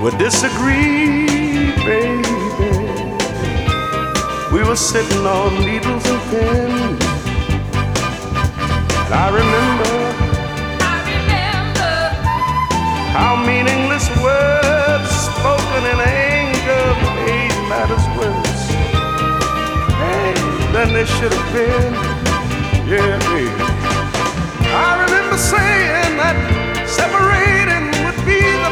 would disagree, baby. We were sitting on needles and pins, and I remember how meaningless words spoken in anger made matters worse. Hey, than they should have been. Yeah, baby. I remember saying that separation